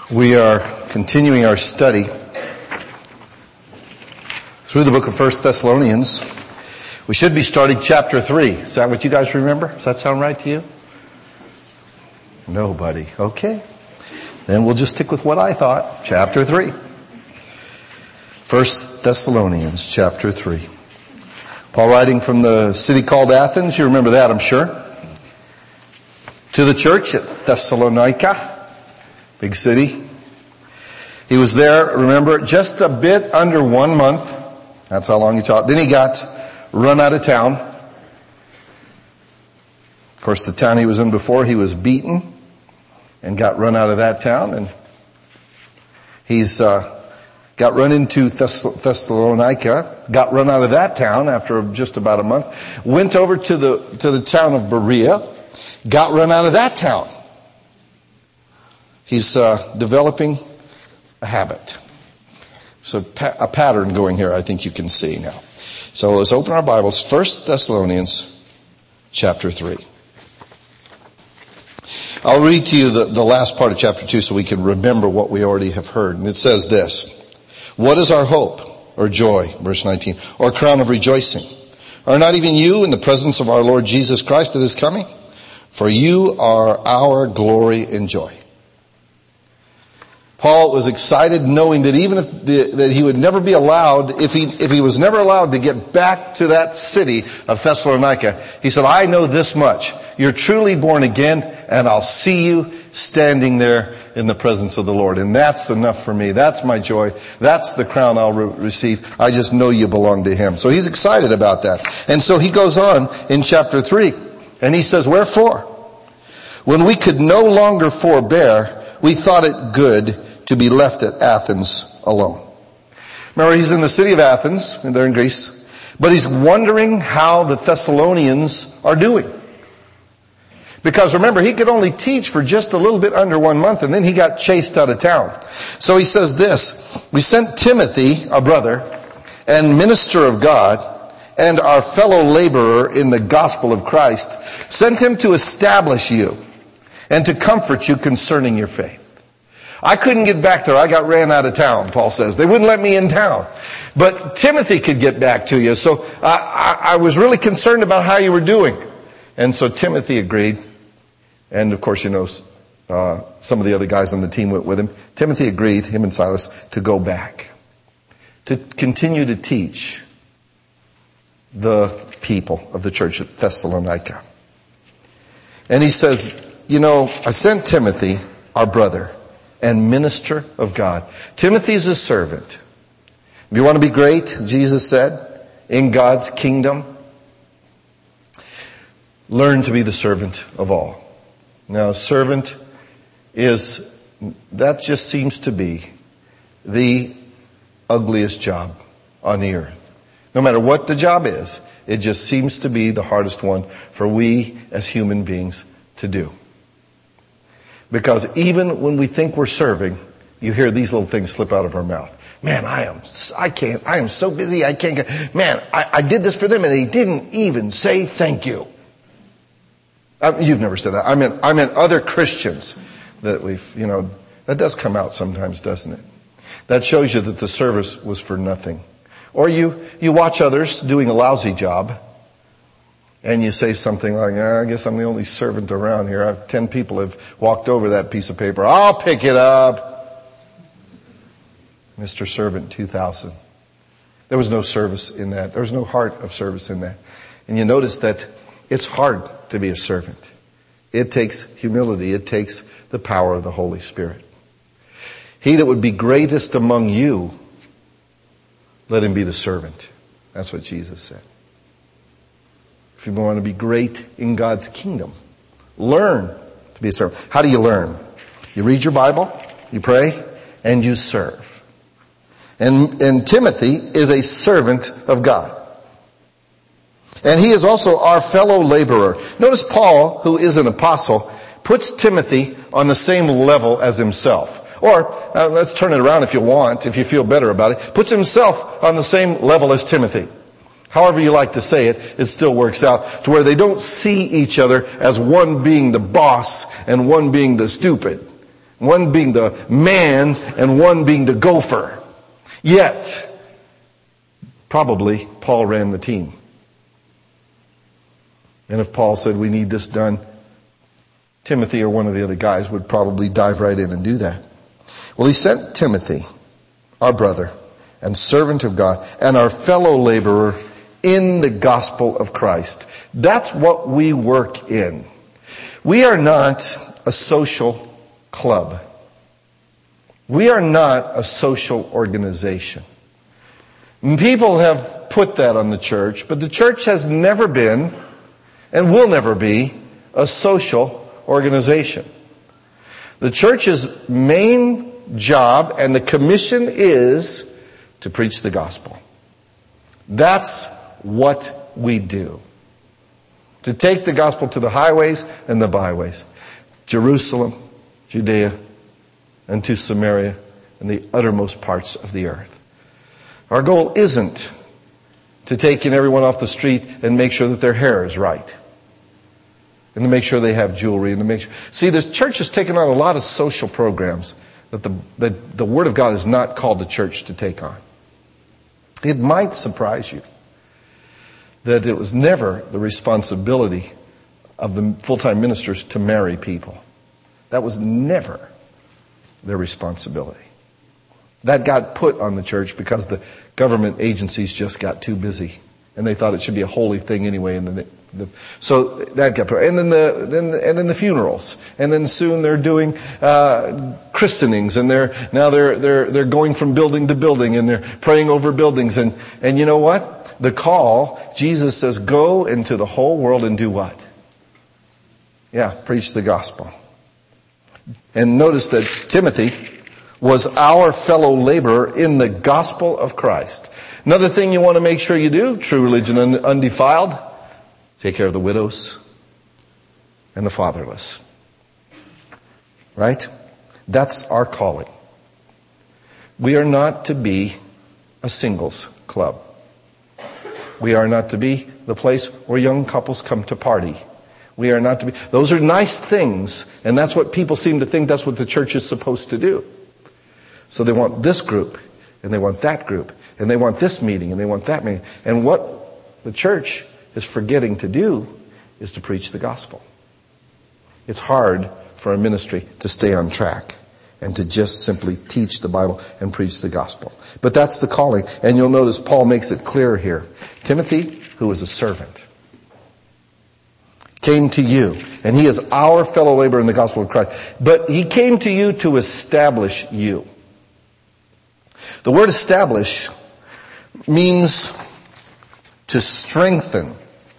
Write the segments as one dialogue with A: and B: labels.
A: We are continuing our study through the book of 1 Thessalonians. We should be starting chapter 3. Is that what you guys remember? Does that sound right to you? Nobody. Okay. Then we'll just stick with what I thought. Chapter 3. 1 Thessalonians chapter 3. Paul writing from the city called Athens. You remember that, I'm sure. To the church at Thessalonica. Big city. He was there, remember, just a bit under 1 month. That's how long he taught. Then he got run out of town. Of course, the town he was in before, he was beaten and got run out of that town. And he's got run into Thessalonica, got run out of that town after just about a month. Went over to the town of Berea, got run out of that town. He's developing a habit. So a pattern going here, I think you can see now. So let's open our Bibles. 1 Thessalonians chapter 3. I'll read to you the last part of chapter 2 so we can remember what we already have heard. And it says this: What is our hope or joy, verse 19, or crown of rejoicing? Are not even you in the presence of our Lord Jesus Christ that is coming? For you are our glory and joy. Paul was excited knowing that even if that he would never be allowed, if he was never allowed to get back to that city of Thessalonica, he said, I know this much. You're truly born again, and I'll see you standing there in the presence of the Lord. And that's enough for me. That's my joy. That's the crown I'll receive. I just know you belong to Him. So he's excited about that. And so he goes on in chapter 3, and he says, Wherefore? When we could no longer forbear, we thought it good to be left at Athens alone. Remember, he's in the city of Athens, and they're in Greece, but he's wondering how the Thessalonians are doing. Because remember, he could only teach for just a little bit under 1 month, and then he got chased out of town. So he says this: We sent Timothy, our brother, and minister of God, and our fellow laborer in the gospel of Christ, sent him to establish you and to comfort you concerning your faith. I couldn't get back there. I got ran out of town, Paul says. They wouldn't let me in town. But Timothy could get back to you. So I was really concerned about how you were doing. And so Timothy agreed. And of course, you know, some of the other guys on the team went with him. Timothy agreed, him and Silas, to go back, to continue to teach the people of the church at Thessalonica. And he says, you know, I sent Timothy, our brother, and minister of God. Timothy's a servant. If you want to be great, Jesus said, in God's kingdom, learn to be the servant of all. Now, servant that just seems to be the ugliest job on the earth. No matter what the job is, it just seems to be the hardest one for we as human beings to do. Because even when we think we're serving, you hear these little things slip out of our mouth. Man, I am so busy, I can't get, man, I did this for them and they didn't even say thank you. You've never said that. I meant other Christians that that does come out sometimes, doesn't it? That shows you that the service was for nothing. Or you watch others doing a lousy job, and you say something like, I guess I'm the only servant around here. 10 people have walked over that piece of paper. I'll pick it up. Mr. Servant 2000. There was no service in that. There was no heart of service in that. And you notice that it's hard to be a servant. It takes humility. It takes the power of the Holy Spirit. He that would be greatest among you, let him be the servant. That's what Jesus said. If you want to be great in God's kingdom, learn to be a servant. How do you learn? You read your Bible, you pray, and you serve. And Timothy is a servant of God. And he is also our fellow laborer. Notice Paul, who is an apostle, puts Timothy on the same level as himself. Or, let's turn it around if you want, if you feel better about it. Puts himself on the same level as Timothy. However you like to say it, it still works out to where they don't see each other as one being the boss and one being the stupid. One being the man and one being the gopher. Yet, probably Paul ran the team. And if Paul said we need this done, Timothy or one of the other guys would probably dive right in and do that. Well, he sent Timothy, our brother and servant of God, and our fellow laborer in the gospel of Christ. That's what we work in. We are not a social club. We are not a social organization. And people have put that on the church, but the church has never been and will never be a social organization. The church's main job and the commission is to preach the gospel. That's what we do. To take the gospel to the highways and the byways. Jerusalem, Judea, and to Samaria and the uttermost parts of the earth. Our goal isn't to take in everyone off the street and make sure that their hair is right. And to make sure they have jewelry. And to make sure. See, the church has taken on a lot of social programs that the Word of God is not called the church to take on. It might surprise you that it was never the responsibility of the full-time ministers to marry people. That was never their responsibility. That got put on the church because the government agencies just got too busy. And they thought it should be a holy thing anyway. And so that got put. And then the funerals. And then soon they're doing christenings. And they're going from building to building. And they're praying over buildings. And you know what? The call, Jesus says, go into the whole world and do what? Yeah, preach the gospel. And notice that Timothy was our fellow laborer in the gospel of Christ. Another thing you want to make sure you do, true religion undefiled, take care of the widows and the fatherless. Right? That's our calling. We are not to be a singles club. We are not to be the place where young couples come to party. We are not to be. Those are nice things, and that's what people seem to think that's what the church is supposed to do. So they want this group, and they want that group, and they want this meeting, and they want that meeting. And what the church is forgetting to do is to preach the gospel. It's hard for a ministry to stay on track and to just simply teach the Bible and preach the gospel. But that's the calling. And you'll notice Paul makes it clear here. Timothy, who is a servant, came to you, and he is our fellow laborer in the gospel of Christ. But he came to you to establish you. The word establish means to strengthen.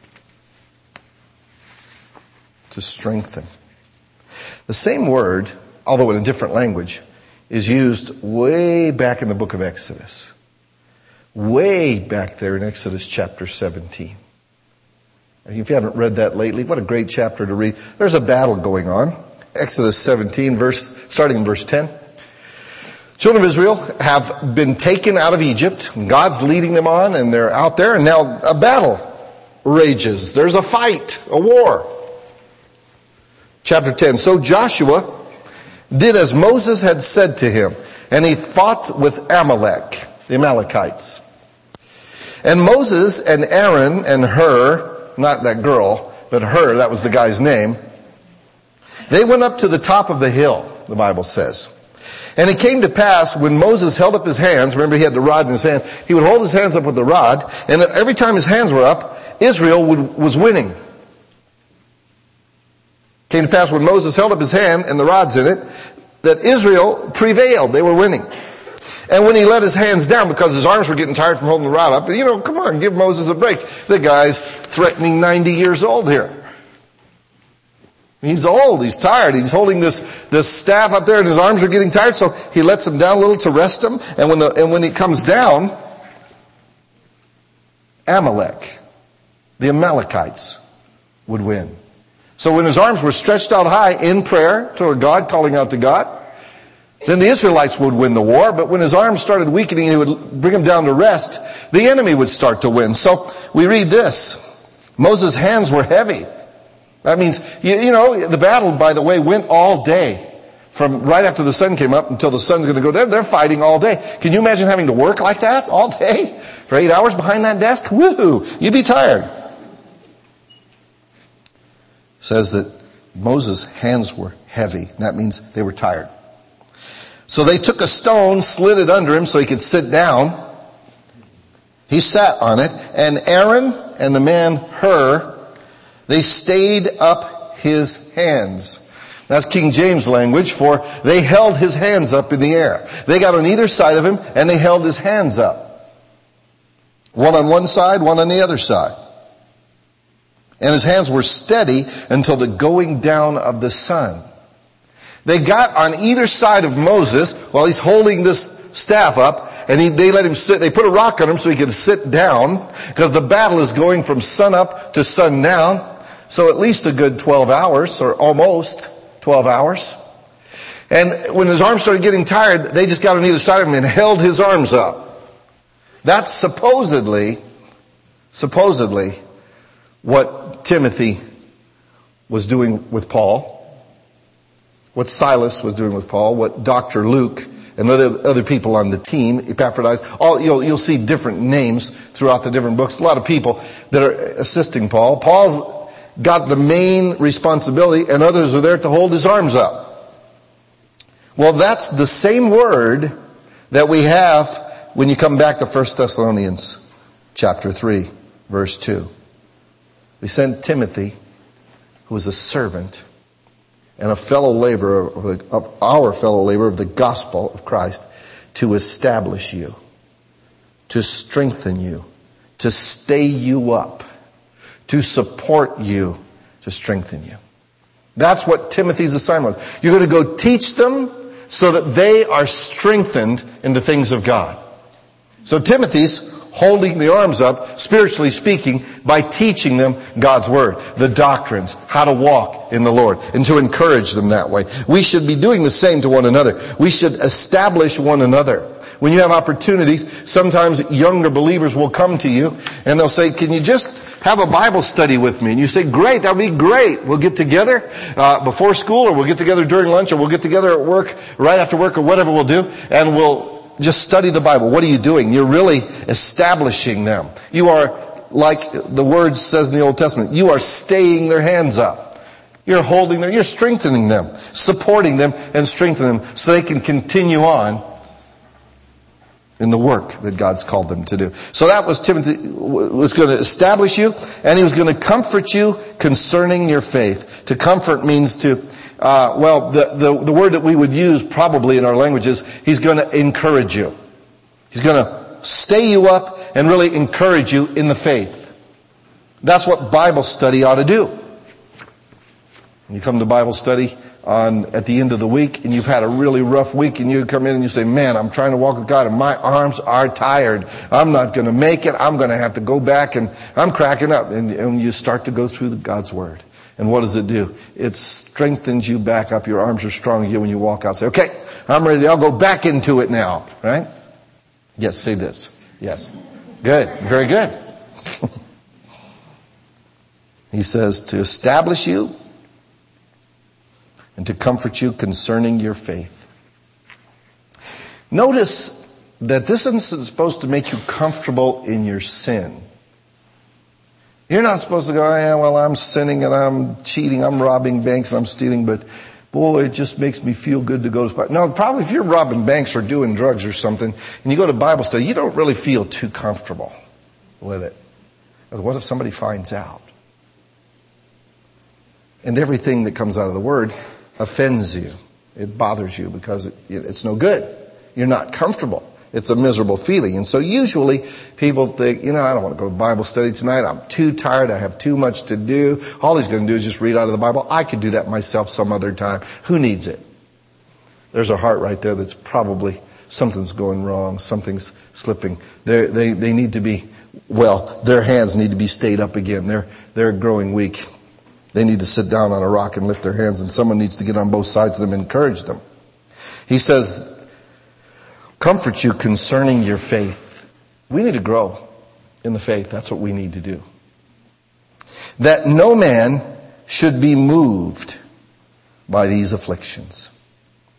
A: To strengthen. The same word, although in a different language, is used way back in the book of Exodus. Way back there in Exodus chapter 17. If you haven't read that lately, what a great chapter to read. There's a battle going on. Exodus 17, starting in verse 10. Children of Israel have been taken out of Egypt. God's leading them on, and they're out there, and now a battle rages. There's a fight, a war. Chapter 10. So Joshua did as Moses had said to him, and he fought with Amalek, the Amalekites. And Moses and Aaron and Hur, not that girl, but Hur, that was the guy's name, they went up to the top of the hill, the Bible says. And it came to pass when Moses held up his hands, remember he had the rod in his hand, he would hold his hands up with the rod, and every time his hands were up, Israel was winning. Came to pass when Moses held up his hand and the rod's in it, that Israel prevailed. They were winning. And when he let his hands down because his arms were getting tired from holding the rod up, come on, give Moses a break. The guy's threatening 90 years old here. He's old, he's tired, he's holding this staff up there and his arms are getting tired, so he lets him down a little to rest him. And when he comes down, Amalek, the Amalekites, would win. So when his arms were stretched out high in prayer toward God, calling out to God, then the Israelites would win the war. But when his arms started weakening, he would bring him down to rest. The enemy would start to win. So we read this. Moses' hands were heavy. That means, the battle, by the way, went all day. from right after the sun came up until the sun's going to go down. They're fighting all day. Can you imagine having to work like that all day for 8 hours behind that desk? Woohoo! You'd be tired. It says that Moses' hands were heavy. That means they were tired. So they took a stone, slid it under him so he could sit down. He sat on it, and Aaron and the man Hur, they stayed up his hands. That's King James language for they held his hands up in the air. They got on either side of him and they held his hands up. One on one side, one on the other side. And his hands were steady until the going down of the sun. They got on either side of Moses while he's holding this staff up, and they let him sit. They put a rock on him so he could sit down, because the battle is going from sun up to sun down. So at least a good 12 hours, or almost 12 hours. And when his arms started getting tired, they just got on either side of him and held his arms up. That's supposedly what Timothy was doing with Paul, what Silas was doing with Paul, what Dr. Luke and other people on the team, Epaphroditus, you'll see different names throughout the different books. A lot of people that are assisting Paul. Paul's got the main responsibility, and others are there to hold his arms up. Well, that's the same word that we have when you come back to 1 Thessalonians chapter 3, verse 2. We sent Timothy, who is a servant and a fellow laborer of our fellow laborer of the gospel of Christ, to establish you, to strengthen you, to stay you up, to support you, to strengthen you. That's what Timothy's assignment was. You're going to go teach them so that they are strengthened in the things of God. So Timothy's holding the arms up, spiritually speaking, by teaching them God's Word, the doctrines, how to walk in the Lord, and to encourage them that way. We should be doing the same to one another. We should establish one another. When you have opportunities, sometimes younger believers will come to you and they'll say, can you just have a Bible study with me? And you say, great, that'll be great. We'll get together before school, or we'll get together during lunch, or we'll get together at work, right after work, or whatever we'll do, and we'll just study the Bible. What are you doing? You're really establishing them. You are, like the word says in the Old Testament, you are staying their hands up. You're holding them, you're strengthening them, supporting them and strengthening them so they can continue on in the work that God's called them to do. So that was Timothy was going to establish you, and he was going to comfort you concerning your faith. To comfort means to, the word that we would use probably in our language is he's going to encourage you. He's going to stay you up and really encourage you in the faith. That's what Bible study ought to do. When you come to Bible study at the end of the week and you've had a really rough week, and you come in and you say, man, I'm trying to walk with God and my arms are tired. I'm not going to make it. I'm going to have to go back, and I'm cracking up. And you start to go through God's Word. And what does it do? It strengthens you back up. Your arms are strong again when you walk out. Say, okay, I'm ready. I'll go back into it now. Right? Yes, say this. Yes. Good. Very good. He says to establish you and to comfort you concerning your faith. Notice that this isn't supposed to make you comfortable in your sin. You're not supposed to go, yeah, well, I'm sinning and I'm cheating, I'm robbing banks and I'm stealing, but boy, it just makes me feel good to go to Bible. No, probably if you're robbing banks or doing drugs or something, and you go to Bible study, you don't really feel too comfortable with it. Because what if somebody finds out? And everything that comes out of the Word offends you. It bothers you because it's no good. You're not comfortable. It's a miserable feeling. And so usually people think, I don't want to go to Bible study tonight. I'm too tired. I have too much to do. All he's going to do is just read out of the Bible. I could do that myself some other time. Who needs it? There's a heart right there that's probably something's going wrong. Something's slipping. They need to be, their hands need to be stayed up again. They're growing weak. They need to sit down on a rock and lift their hands, and someone needs to get on both sides of them and encourage them. He says, comfort you concerning your faith. We need to grow in the faith. That's what we need to do. That no man should be moved by these afflictions.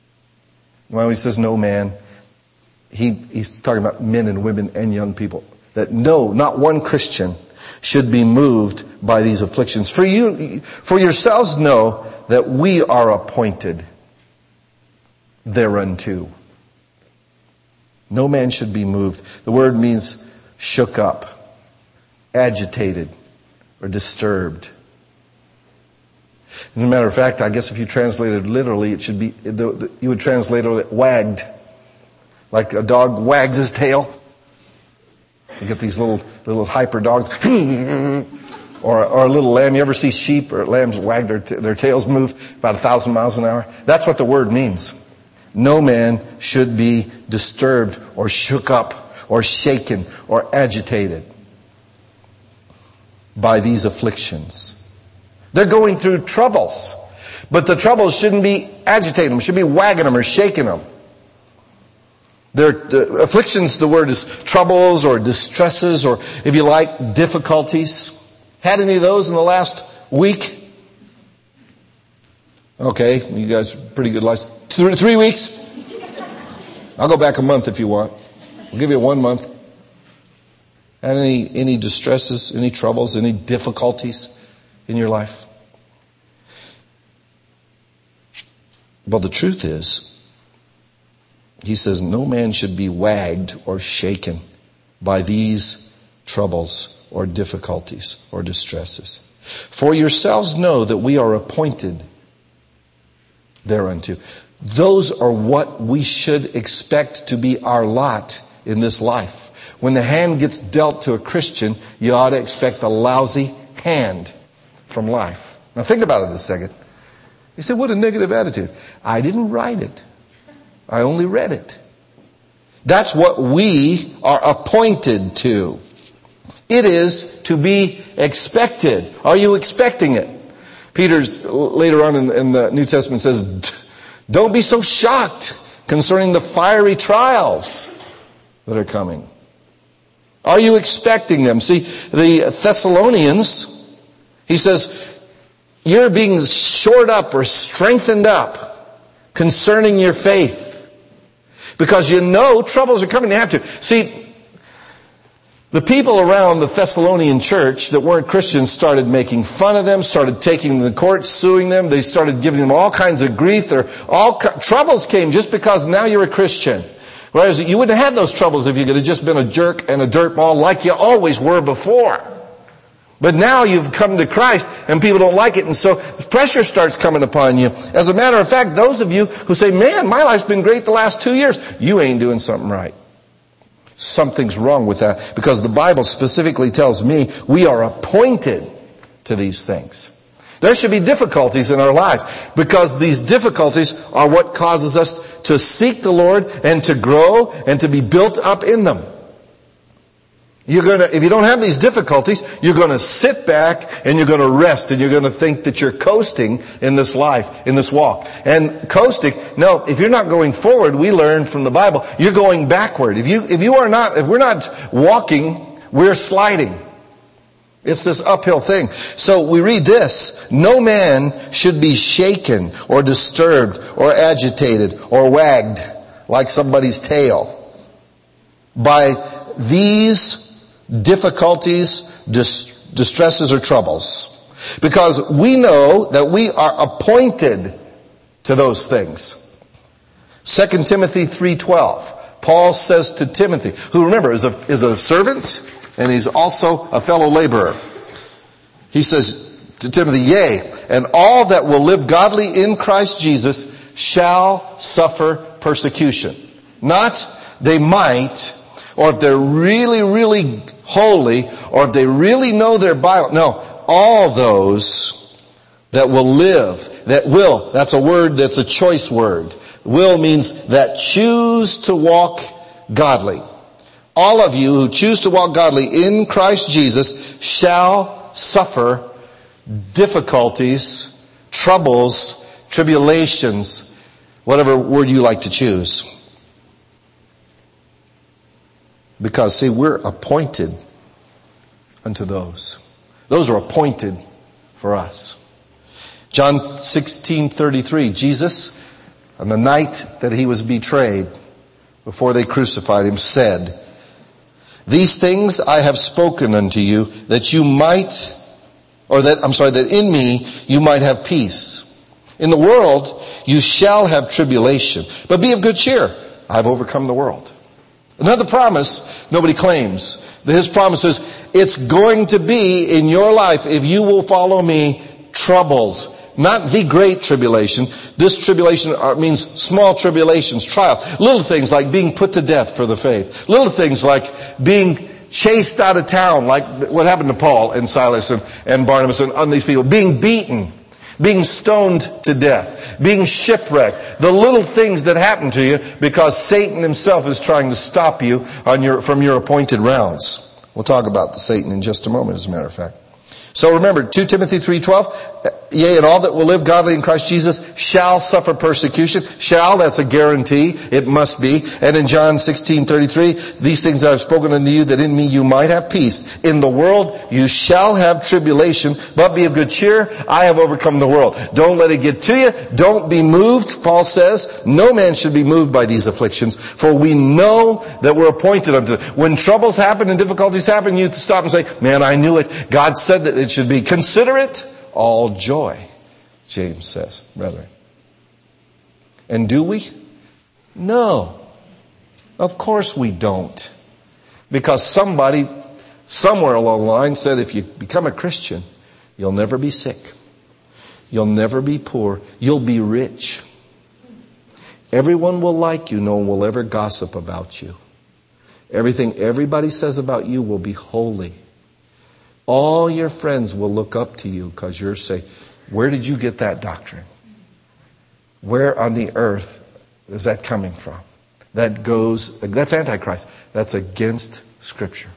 A: Well, he says no man. He's talking about men and women and young people. That no, not one Christian should be moved by these afflictions. For yourselves know that we are appointed thereunto. No man should be moved. The word means shook up, agitated, or disturbed. As a matter of fact, I guess if you translated literally, it should be, you would translate it wagged. Like a dog wags his tail. You get these little hyper dogs. or a little lamb. You ever see sheep or lambs wag their tails move about 1,000 miles an hour? That's what the word means. No man should be disturbed or shook up or shaken or agitated by these afflictions. They're going through troubles. But the troubles shouldn't be agitating them. It should be wagging them or shaking them. The afflictions, the word is troubles or distresses or, if you like, difficulties. Had any of those in the last week? Okay, you guys are pretty good lives. 3 weeks? I'll go back a month if you want. I'll give you 1 month. Had any distresses, any troubles, any difficulties in your life? Well, the truth is, he says, no man should be wagged or shaken by these troubles or difficulties or distresses. For yourselves know that we are appointed thereunto. Those are what we should expect to be our lot in this life. When the hand gets dealt to a Christian, you ought to expect a lousy hand from life. Now think about it a second. You say, what a negative attitude. I didn't write it. I only read it. That's what we are appointed to. It is to be expected. Are you expecting it? Peter's later on in the New Testament says, don't be so shocked concerning the fiery trials that are coming. Are you expecting them? See, the Thessalonians, he says, you're being shored up or strengthened up concerning your faith. Because you know troubles are coming. They have to. See, the people around the Thessalonian church that weren't Christians started making fun of them, started taking them to court, suing them. They started giving them all kinds of grief. Troubles came just because now you're a Christian. Whereas you wouldn't have had those troubles if you could have just been a jerk and a dirtball like you always were before. But now you've come to Christ and people don't like it, and so pressure starts coming upon you. As a matter of fact, those of you who say, man, my life's been great the last 2 years, you ain't doing something right. Something's wrong with that, because the Bible specifically tells me we are appointed to these things. There should be difficulties in our lives, because these difficulties are what causes us to seek the Lord and to grow and to be built up in them. If you don't have these difficulties, you're going to sit back and you're going to rest and you're going to think that you're coasting in this life, in this walk. And coasting, no, if you're not going forward, we learn from the Bible, you're going backward. If we're not walking, we're sliding. It's this uphill thing. So we read this, no man should be shaken or disturbed or agitated or wagged like somebody's tail by these difficulties, distresses, or troubles. Because we know that we are appointed to those things. 2 Timothy 3:12. Paul says to Timothy, who remember is a servant and he's also a fellow laborer. He says to Timothy, yea, and all that will live godly in Christ Jesus shall suffer persecution. Not they might, or if they're really, really holy, or if they really know their Bible. No, all those that will live, that's a word, that's a choice word. Will means that choose to walk godly. All of you who choose to walk godly in Christ Jesus shall suffer difficulties, troubles, tribulations, whatever word you like to choose. Because, see, we're appointed unto those. Those are appointed for us. John 16:33, Jesus on the night that he was betrayed, before they crucified him, said, "These things I have spoken unto you, that in me you might have peace. In the world you shall have tribulation, but be of good cheer. I have overcome the world." Another promise nobody claims. His promise is, it's going to be in your life, if you will follow me, troubles. Not the great tribulation. This tribulation means small tribulations, trials. Little things like being put to death for the faith. Little things like being chased out of town, like what happened to Paul and Silas and Barnabas and these people. Being beaten. Being stoned to death. Being shipwrecked. The little things that happen to you because Satan himself is trying to stop you from your appointed rounds. We'll talk about the Satan in just a moment, as a matter of fact. So remember, 2 Timothy 3:12, yea, and all that will live godly in Christ Jesus shall suffer persecution. Shall, that's a guarantee. It must be. And in John 16:33, these things I have spoken unto you, that in me you might have peace. In the world you shall have tribulation, but be of good cheer. I have overcome the world. Don't let it get to you. Don't be moved, Paul says. No man should be moved by these afflictions, for we know that we're appointed unto them. When troubles happen and difficulties happen, you stop and say, man, I knew it. God said that it should be. Consider it all joy, James says, brethren. And do we? No. Of course we don't. Because somebody, somewhere along the line said if you become a Christian, you'll never be sick. You'll never be poor. You'll be rich. Everyone will like you. No one will ever gossip about you. Everything everybody says about you will be holy. All your friends will look up to you because you're saying, where did you get that doctrine? Where on the earth is that coming from? That's Antichrist. That's against Scripture.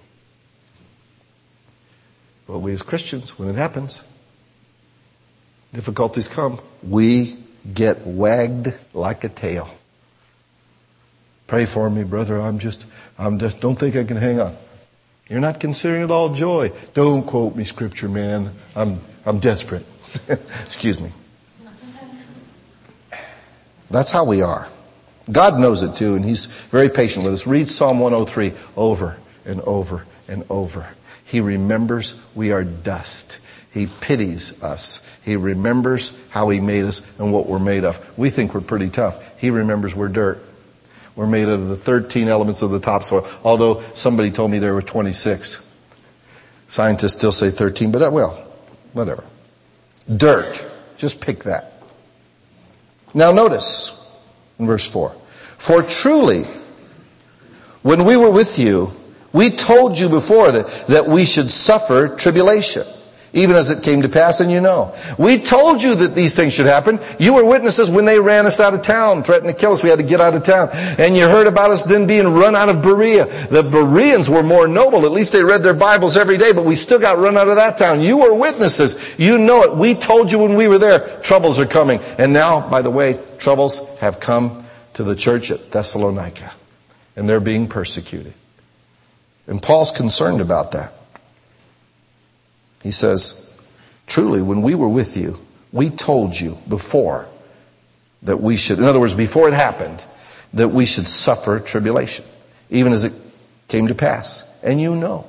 A: But we as Christians, when it happens, difficulties come, we get wagged like a tail. Pray for me, brother. I'm just don't think I can hang on. You're not considering it all joy. Don't quote me Scripture, man. I'm desperate. Excuse me. That's how we are. God knows it too, and He's very patient with us. Read Psalm 103 over and over and over. He remembers we are dust. He pities us. He remembers how He made us and what we're made of. We think we're pretty tough. He remembers we're dirt. We're made of the 13 elements of the topsoil. Although somebody told me there were 26. Scientists still say 13, but whatever. Dirt. Just pick that. Now notice in verse 4. For truly, when we were with you, we told you before that we should suffer tribulation, even as it came to pass, and you know. We told you that these things should happen. You were witnesses when they ran us out of town, threatened to kill us. We had to get out of town. And you heard about us then being run out of Berea. The Bereans were more noble. At least they read their Bibles every day, but we still got run out of that town. You were witnesses. You know it. We told you when we were there, troubles are coming. And now, by the way, troubles have come to the church at Thessalonica. And they're being persecuted. And Paul's concerned about that. He says, truly, when we were with you, we told you before that we should, in other words, before it happened, that we should suffer tribulation, even as it came to pass. And you know.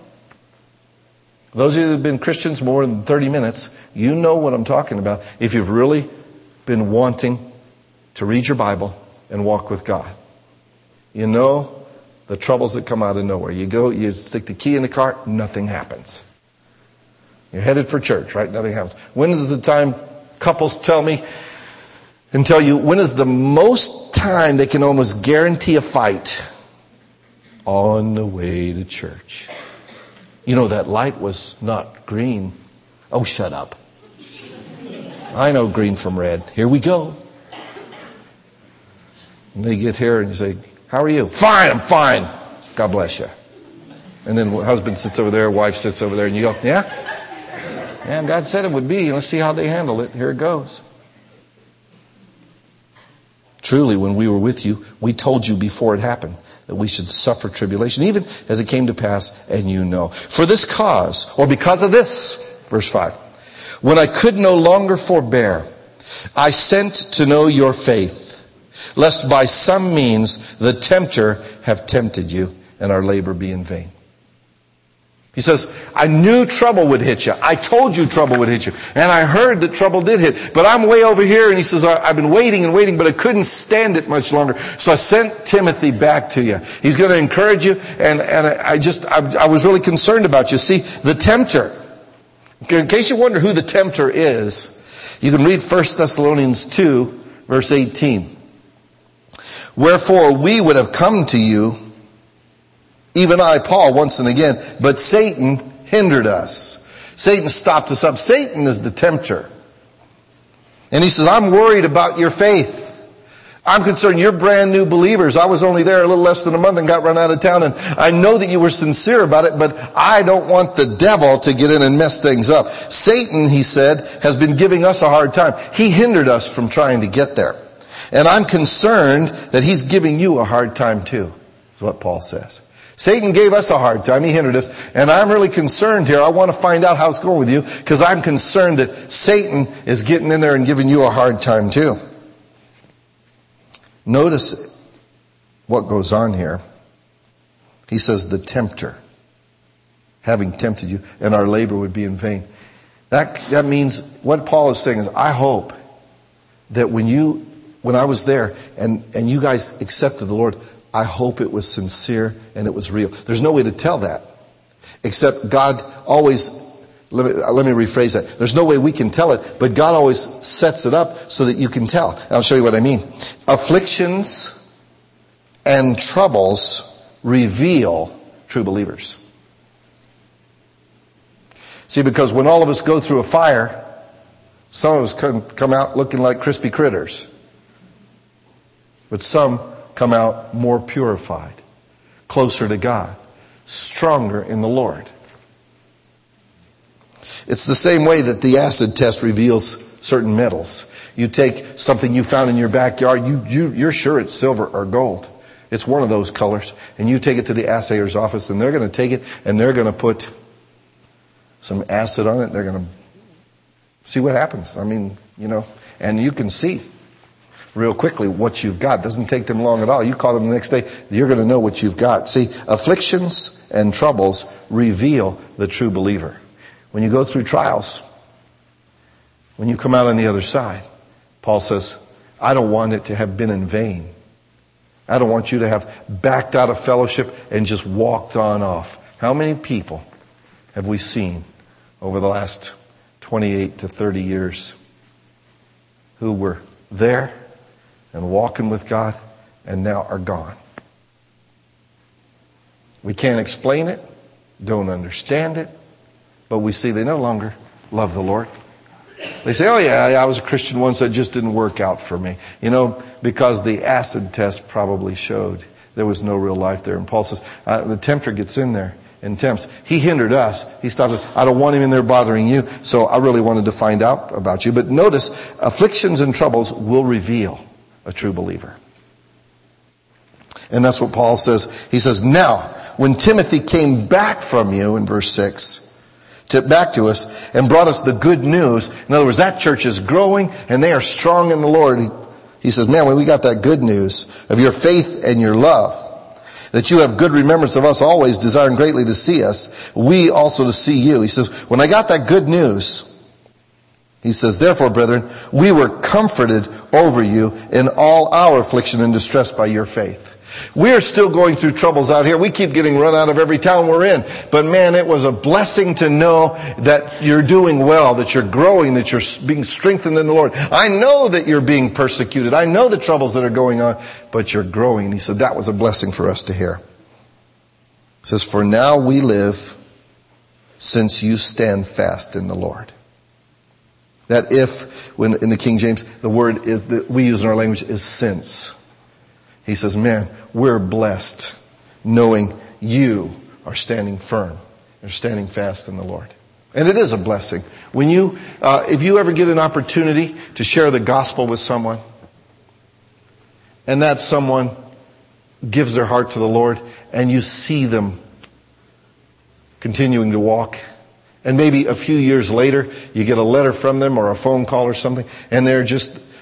A: Those of you that have been Christians more than 30 minutes, you know what I'm talking about. If you've really been wanting to read your Bible and walk with God. You know the troubles that come out of nowhere. You go, you stick the key in the car, nothing happens. You're headed for church, right? Nothing happens. When is the time couples tell me and tell you, when is the most time they can almost guarantee a fight? On the way to church. You know, that light was not green. Oh, shut up. I know green from red. Here we go. And they get here and you say, how are you? Fine, I'm fine. God bless you. And then husband sits over there, wife sits over there, and you go, yeah? And God said it would be. Let's see how they handle it. Here it goes. Truly, when we were with you, we told you before it happened that we should suffer tribulation, even as it came to pass, and you know. For this cause, or because of this, verse 5, when I could no longer forbear, I sent to know your faith, lest by some means the tempter have tempted you, and our labor be in vain. He says, I knew trouble would hit you. I told you trouble would hit you. And I heard that trouble did hit. But I'm way over here. And he says, I've been waiting and waiting, but I couldn't stand it much longer. So I sent Timothy back to you. He's going to encourage you. And I was really concerned about you. See, the tempter. In case you wonder who the tempter is, you can read 1 Thessalonians 2, verse 18. Wherefore we would have come to you, even I, Paul, once and again, but Satan hindered us. Satan stopped us up. Satan is the tempter. And he says, I'm worried about your faith. I'm concerned. You're brand new believers. I was only there a little less than a month and got run out of town. And I know that you were sincere about it, but I don't want the devil to get in and mess things up. Satan, he said, has been giving us a hard time. He hindered us from trying to get there. And I'm concerned that he's giving you a hard time too, is what Paul says. Satan gave us a hard time. He hindered us. And I'm really concerned here. I want to find out how it's going with you, because I'm concerned that Satan is getting in there and giving you a hard time too. Notice what goes on here. He says, the tempter, having tempted you, and our labor would be in vain. That means, what Paul is saying is, I hope that when I was there and you guys accepted the Lord, I hope it was sincere and it was real. There's no way to tell that. Except God always, let me rephrase that. There's no way we can tell it, but God always sets it up so that you can tell. And I'll show you what I mean. Afflictions and troubles reveal true believers. See, because when all of us go through a fire, some of us come out looking like crispy critters. But some come out more purified, closer to God, stronger in the Lord. It's the same way that the acid test reveals certain metals. You take something you found in your backyard, you're sure it's silver or gold. It's one of those colors. And you take it to the assayer's office, and they're going to take it and they're going to put some acid on it. They're going to see what happens. I mean, and you can see real quickly what you've got. It doesn't take them long at all. You call them the next day, you're going to know what you've got. See, afflictions and troubles reveal the true believer. When you go through trials, when you come out on the other side, Paul says, I don't want it to have been in vain. I don't want you to have backed out of fellowship and just walked on off. How many people have we seen over the last 28 to 30 years who were there and walking with God and now are gone? We can't explain it, don't understand it, but we see they no longer love the Lord. They say, oh yeah, I was a Christian once, that just didn't work out for me. Because the acid test probably showed there was no real life there. And Paul says, the tempter gets in there and tempts. He hindered us. He stopped us. I don't want him in there bothering you. So I really wanted to find out about you. But notice, afflictions and troubles will reveal a true believer. And that's what Paul says. He says, now, when Timothy came back from you, in verse 6, back to us, and brought us the good news. In other words, that church is growing, and they are strong in the Lord. He says, man, when we got that good news of your faith and your love, that you have good remembrance of us always, desiring greatly to see us, we also to see you. He says, when I got that good news, he says, therefore, brethren, we were comforted over you in all our affliction and distress by your faith. We are still going through troubles out here. We keep getting run out of every town we're in. But man, it was a blessing to know that you're doing well, that you're growing, that you're being strengthened in the Lord. I know that you're being persecuted. I know the troubles that are going on, but you're growing. And he said that was a blessing for us to hear. He says, for now we live since you stand fast in the Lord. That if, when in the King James, the word that we use in our language is since. He says, man, we're blessed knowing you are standing firm. You're standing fast in the Lord. And it is a blessing. When if you ever get an opportunity to share the gospel with someone, and that someone gives their heart to the Lord, and you see them continuing to walk, and maybe a few years later, you get a letter from them or a phone call or something, and they're just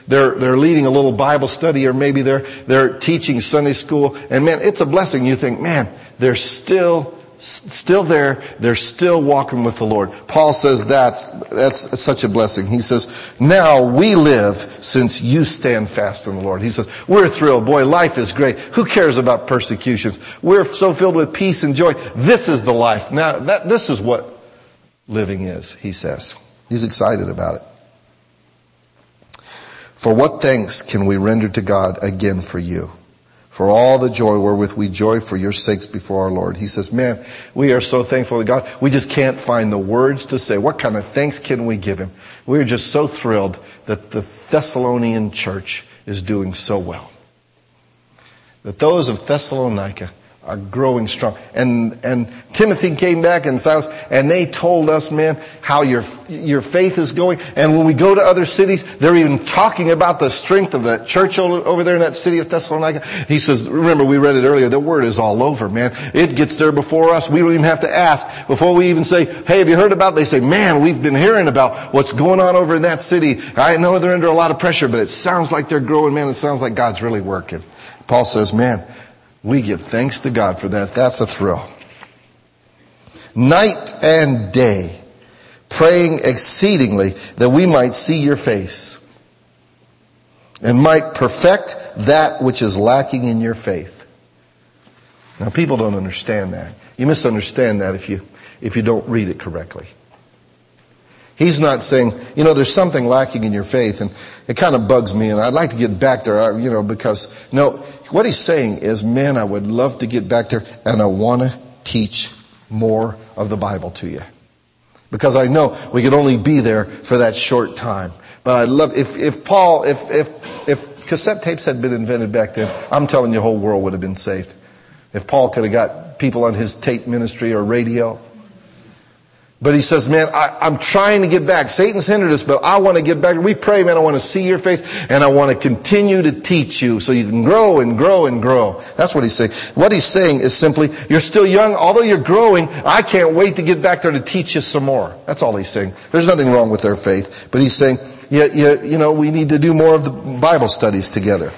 A: they're leading a little Bible study, or maybe they're teaching Sunday school. And man, it's a blessing. You think, man, they're still there. They're still walking with the Lord. Paul says that's such a blessing. He says, now we live since you stand fast in the Lord. He says, we're thrilled. Boy, life is great. Who cares about persecutions? We're so filled with peace and joy. This is the life. Now, this is what living is, he says. He's excited about it. For what thanks can we render to God again for you? For all the joy wherewith we joy for your sakes before our Lord. He says, man, we are so thankful to God. We just can't find the words to say. What kind of thanks can we give him? We're just so thrilled that the Thessalonian church is doing so well. That those of Thessalonica are growing strong. And Timothy came back and Silas, and they told us, man, how your faith is going. And when we go to other cities, they're even talking about the strength of that church over there in that city of Thessalonica. He says, remember, we read it earlier, the word is all over, man. It gets there before us. We don't even have to ask. Before we even say, hey, have you heard about it? They say, man, we've been hearing about what's going on over in that city. I know they're under a lot of pressure, but it sounds like they're growing, man. It sounds like God's really working. Paul says, man, we give thanks to God for that. That's a thrill. Night and day, praying exceedingly that we might see your face and might perfect that which is lacking in your faith. Now, people don't understand that. You misunderstand that if you don't read it correctly. He's not saying, there's something lacking in your faith, and it kind of bugs me, and I'd like to get back there, because, no, what he's saying is, man, I would love to get back there, and I want to teach more of the Bible to you. Because I know we could only be there for that short time. But I'd love, if cassette tapes had been invented back then, I'm telling you, the whole world would have been saved. If Paul could have got people on his tape ministry or radio. But he says, man, I'm trying to get back. Satan's hindered us, but I want to get back. We pray, man, I want to see your face, and I want to continue to teach you so you can grow and grow and grow. That's what he's saying. What he's saying is simply, you're still young. Although you're growing, I can't wait to get back there to teach you some more. That's all he's saying. There's nothing wrong with their faith. But he's saying, we need to do more of the Bible studies together.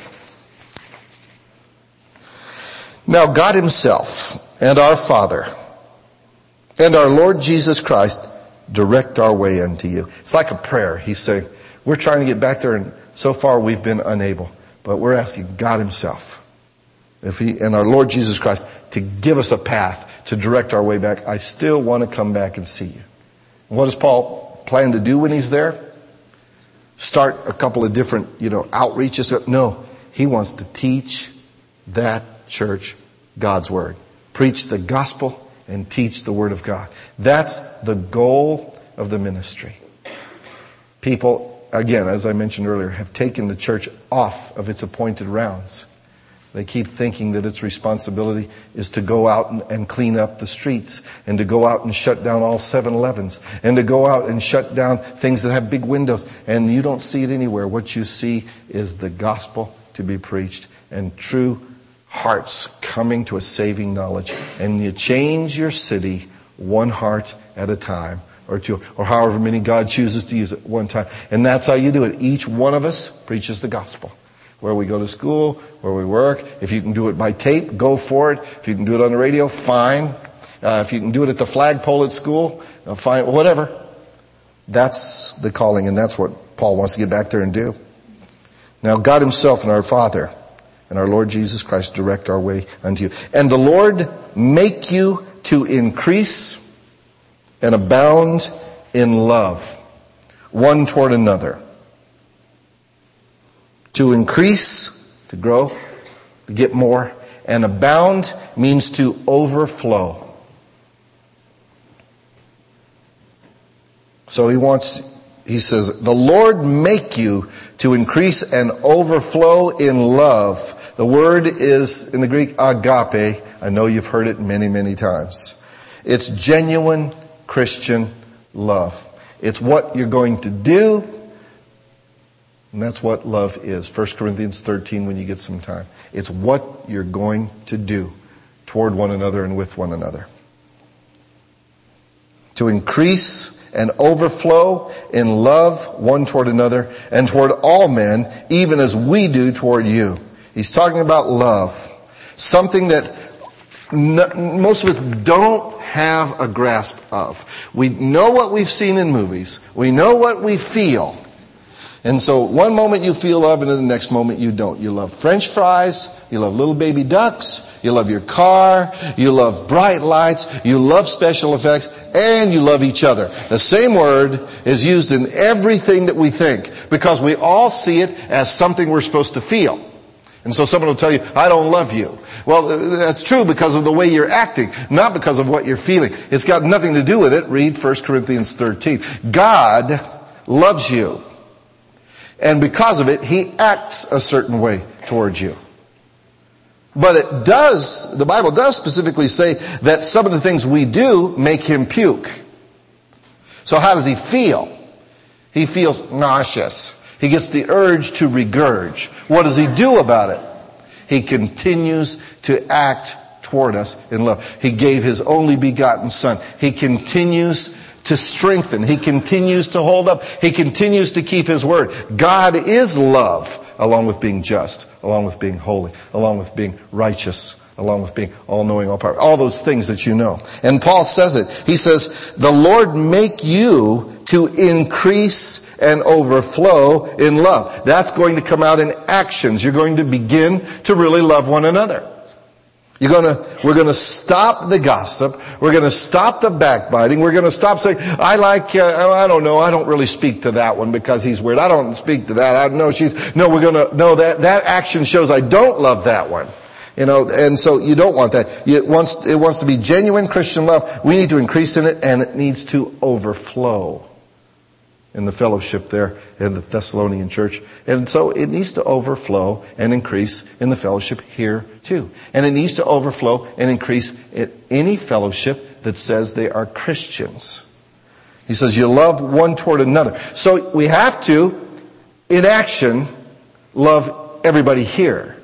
A: Now, God himself and our Father and our Lord Jesus Christ direct our way unto you. It's like a prayer. He's saying, we're trying to get back there, and so far we've been unable. But we're asking God himself, and our Lord Jesus Christ, to give us a path to direct our way back. I still want to come back and see you. And what does Paul plan to do when he's there? Start a couple of different, outreaches? No, he wants to teach that church God's word. Preach the gospel and teach the word of God. That's the goal of the ministry. People, again, as I mentioned earlier, have taken the church off of its appointed rounds. They keep thinking that its responsibility is to go out and clean up the streets, and to go out and shut down all 7-Elevens, and to go out and shut down things that have big windows. And you don't see it anywhere. What you see is the gospel to be preached, and true hearts coming to a saving knowledge. And you change your city one heart at a time, or two, or however many God chooses to use at one time. And that's how you do it. Each one of us preaches the gospel. Where we go to school, where we work. If you can do it by tape, go for it. If you can do it on the radio, fine. If you can do it at the flagpole at school, fine, whatever. That's the calling, and that's what Paul wants to get back there and do. Now, God himself and our Father and our Lord Jesus Christ direct our way unto you. And the Lord make you to increase and abound in love one toward another. To increase, to grow, to get more. And abound means to overflow. So he says, the Lord make you to increase and overflow in love. The word is, in the Greek, agape. I know you've heard it many, many times. It's genuine Christian love. It's what you're going to do, and that's what love is. 1 Corinthians 13 when you get some time. It's what you're going to do toward one another and with one another. To increase and overflow in love one toward another and toward all men, even as we do toward you. He's talking about love. Something that most of us don't have a grasp of. We know what we've seen in movies. We know what we feel. And so one moment you feel love and then the next moment you don't. You love French fries. You love little baby ducks. You love your car. You love bright lights. You love special effects. And you love each other. The same word is used in everything that we think because we all see it as something we're supposed to feel. And so someone will tell you, I don't love you. Well, that's true because of the way you're acting, not because of what you're feeling. It's got nothing to do with it. Read 1 Corinthians 13. God loves you. And because of it, He acts a certain way towards you. But the Bible does specifically say that some of the things we do make Him puke. So how does He feel? He feels nauseous. He gets the urge to regurge. What does He do about it? He continues to act toward us in love. He gave His only begotten Son. He continues to strengthen. He continues to hold up. He continues to keep His word. God is love, along with being just, along with being holy, along with being righteous, along with being all-knowing, all-powerful. All those things that you know. And Paul says it. He says, the Lord make you to increase and overflow in love. That's going to come out in actions. You're going to begin to really love one another. We're going to stop the gossip. We're going to stop the backbiting. We're going to stop saying, I don't know, I don't really speak to that one because he's weird. I don't speak to that. That action shows I don't love that one. And so you don't want that. It wants to be genuine Christian love. We need to increase in it, and it needs to overflow in the fellowship there in the Thessalonian church. And so it needs to overflow and increase in the fellowship here too. And it needs to overflow and increase in any fellowship that says they are Christians. He says you love one toward another. So we have to, in action, love everybody here.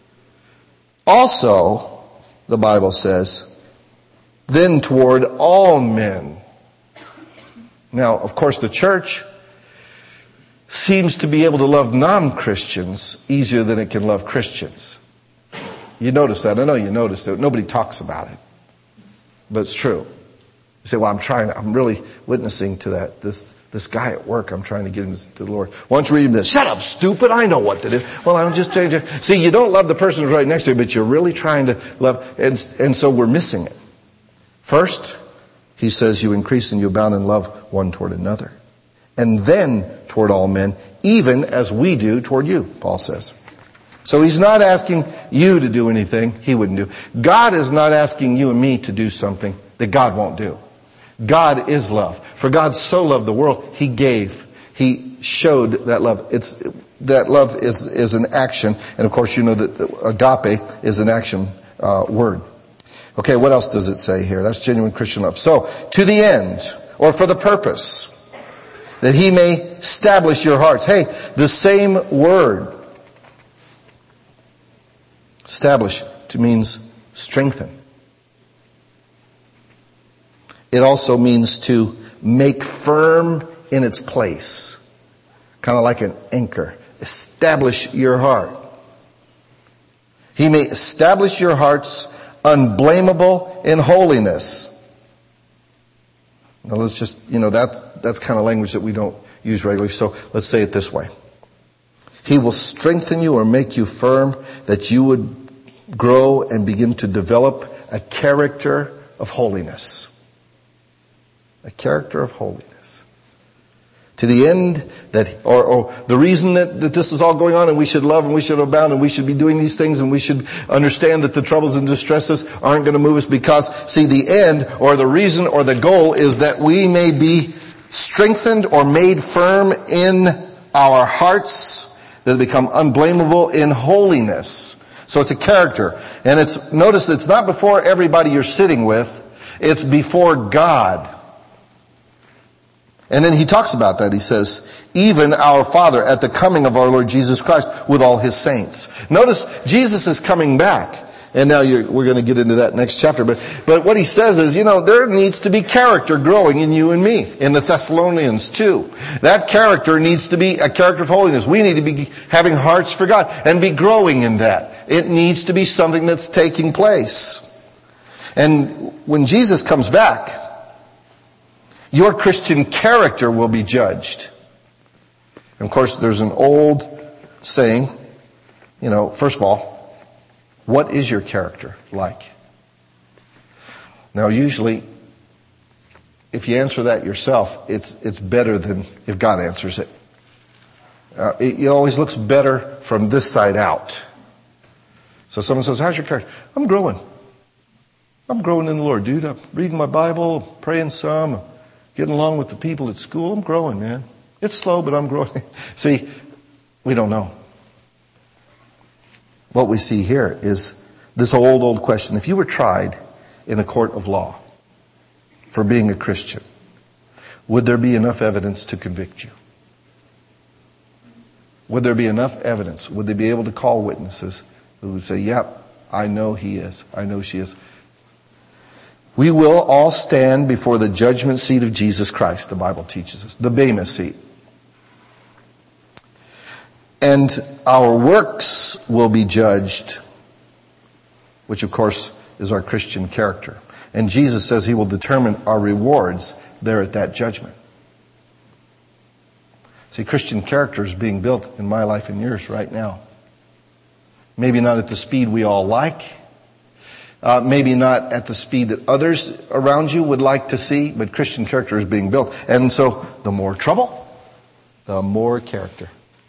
A: Also, the Bible says, then toward all men. Now, of course, the church seems to be able to love non-Christians easier than it can love Christians. You notice that. I know you noticed it. Nobody talks about it. But it's true. You say, well, I'm really witnessing to that. This guy at work, I'm trying to get him to the Lord. Why don't you read him this? Shut up, stupid. I know what to do. Well, I'm just changing. See, you don't love the person who's right next to you, but you're really trying to love. And so we're missing it. First, he says you increase and you abound in love one toward another. And then toward all men, even as we do toward you, Paul says. So he's not asking you to do anything he wouldn't do. God is not asking you and me to do something that God won't do. God is love. For God so loved the world, He gave. He showed that love. That love is an action. And of course you know that agape is an action word. Okay, what else does it say here? That's genuine Christian love. So, to the end, or for the purpose, that He may establish your hearts. Hey, the same word. Establish means strengthen. It also means to make firm in its place. Kind of like an anchor. Establish your heart. He may establish your hearts unblameable in holiness. Now let's just, that's kind of language that we don't use regularly. So let's say it this way. He will strengthen you or make you firm that you would grow and begin to develop a character of holiness. A character of holiness. To the end that, or the reason that this is all going on and we should love and we should abound and we should be doing these things and we should understand that the troubles and distresses aren't going to move us because, see, the end or the reason or the goal is that we may be strengthened or made firm in our hearts that become unblameable in holiness. So it's a character. And notice it's not before everybody you're sitting with, it's before God. And then he talks about that. He says, even our Father at the coming of our Lord Jesus Christ with all His saints. Notice Jesus is coming back. And now we're going to get into that next chapter. But what he says is, there needs to be character growing in you and me, in the Thessalonians too. That character needs to be a character of holiness. We need to be having hearts for God and be growing in that. It needs to be something that's taking place. And when Jesus comes back, your Christian character will be judged. And of course, there's an old saying, first of all, what is your character like? Now, usually, if you answer that yourself, it's better than if God answers it. It always looks better from this side out. So someone says, how's your character? I'm growing. I'm growing in the Lord, dude. I'm reading my Bible, praying some, getting along with the people at school. I'm growing, man. It's slow, but I'm growing. See, we don't know. What we see here is this old question. If you were tried in a court of law for being a Christian, would there be enough evidence to convict you? Would there be enough evidence? Would they be able to call witnesses who would say, yep, I know he is. I know she is. We will all stand before the judgment seat of Jesus Christ, the Bible teaches us. The Bema seat. And our works will be judged, which of course is our Christian character. And Jesus says he will determine our rewards there at that judgment. See, Christian character is being built in my life and yours right now. Maybe not at the speed we all like. Maybe not at the speed that others around you would like to see, but Christian character is being built. And so the more trouble, the more character.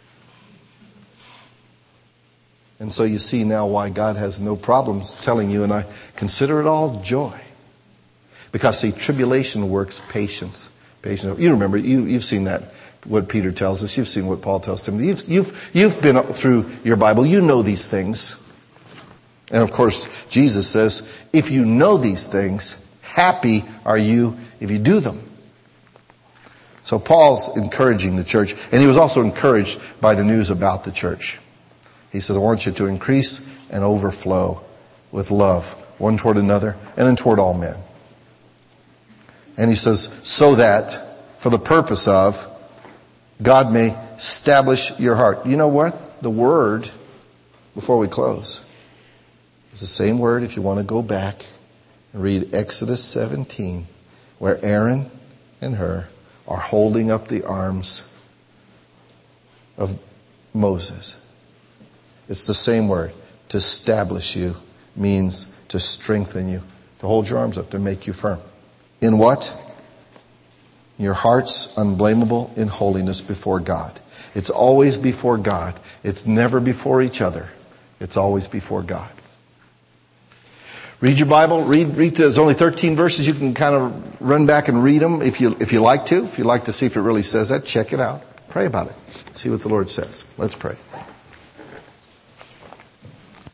A: And so you see now why God has no problems telling you and I, consider it all joy. Because see, tribulation works patience. Patience. You remember, you've seen that, what Peter tells us. You've seen what Paul tells Timothy. You've been through your Bible. You know these things. And of course, Jesus says, if you know these things, happy are you if you do them. So Paul's encouraging the church, and he was also encouraged by the news about the church. He says, I want you to increase and overflow with love, one toward another, and then toward all men. And he says, so that, for the purpose of, God may establish your heart. You know what? The word, before we close, is the same word if you want to go back and read Exodus 17, where Aaron and Hur are holding up the arms of Moses. It's the same word. To establish you means to strengthen you. To hold your arms up, to make you firm. In what? Your heart's unblameable in holiness before God. It's always before God. It's never before each other. It's always before God. Read your Bible. Read. There's only 13 verses. You can kind of run back and read them if you like to. If you like to see if it really says that, check it out. Pray about it. See what the Lord says. Let's pray.